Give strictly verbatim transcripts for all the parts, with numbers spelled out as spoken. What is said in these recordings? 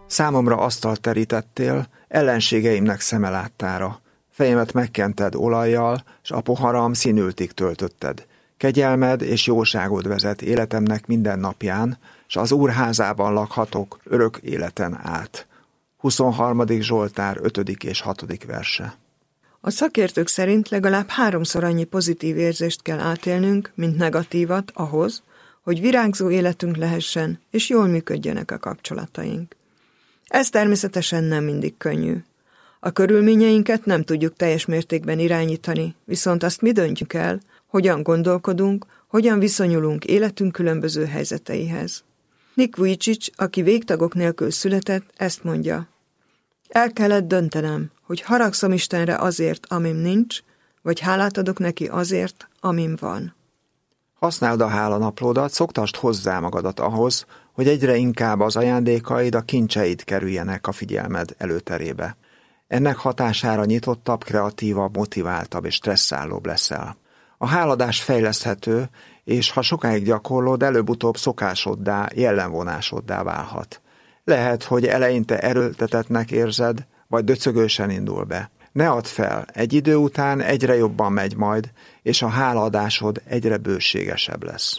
Számomra asztalt terítettél, ellenségeimnek szeme láttára. Fejemet megkented olajjal, s a poharam színültig töltötted. Kegyelmed és jóságod vezet életemnek minden napján, s az Úr házában lakhatok örök életen át. huszonharmadik Zsoltár ötödik és hatodik verse. A szakértők szerint legalább háromszor annyi pozitív érzést kell átélnünk, mint negatívat ahhoz, hogy virágzó életünk lehessen, és jól működjenek a kapcsolataink. Ez természetesen nem mindig könnyű. A körülményeinket nem tudjuk teljes mértékben irányítani, viszont azt mi döntjük el, hogyan gondolkodunk, hogyan viszonyulunk életünk különböző helyzeteihez. Nick Vujicic, aki végtagok nélkül született, ezt mondja: el kellett döntenem, hogy haragszom Istenre azért, amim nincs, vagy hálát adok neki azért, amim van. Használd a hálanaplódat, szoktasd hozzá magadat ahhoz, hogy egyre inkább az ajándékaid, a kincseid kerüljenek a figyelmed előterébe. Ennek hatására nyitottabb, kreatívabb, motiváltabb és stresszállóbb leszel. A háladás fejleszthető, és ha sokáig gyakorlod, előbb-utóbb szokásoddá, jellemvonásoddá válhat. Lehet, hogy eleinte erőltetettnek érzed, vagy döcögősen indul be. Ne add fel, egy idő után egyre jobban megy majd, és a hálaadásod egyre bőségesebb lesz.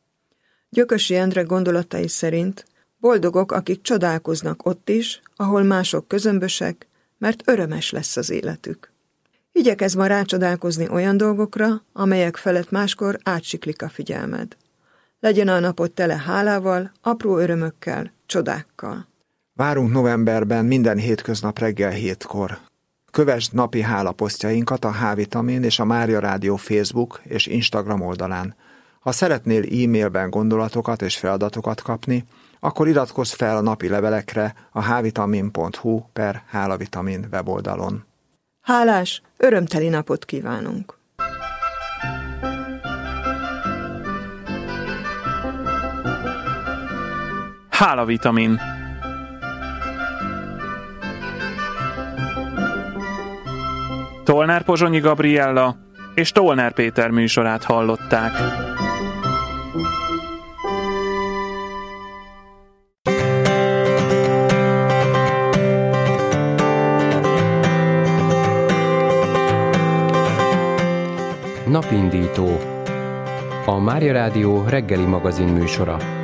Gyökösi Endre gondolatai szerint boldogok, akik csodálkoznak ott is, ahol mások közömbösek, mert örömes lesz az életük. Igyekezz ma rácsodálkozni olyan dolgokra, amelyek felett máskor átsiklik a figyelmed. Legyen a napod tele hálával, apró örömökkel, csodákkal. Várunk novemberben minden hétköznap reggel hétkor. Kövesd napi hálaposztjainkat a H-vitamin és a Mária Rádió Facebook és Instagram oldalán. Ha szeretnél e-mailben gondolatokat és feladatokat kapni, akkor iratkozz fel a napi levelekre a hvitamin pont hu per hálavitamin weboldalon. Hálás, örömteli napot kívánunk! Hálavitamin. Tolnár Pozsonyi Gabriella és Tolnár Péter műsorát hallották. Napindító. A Mária Rádió reggeli magazin műsora.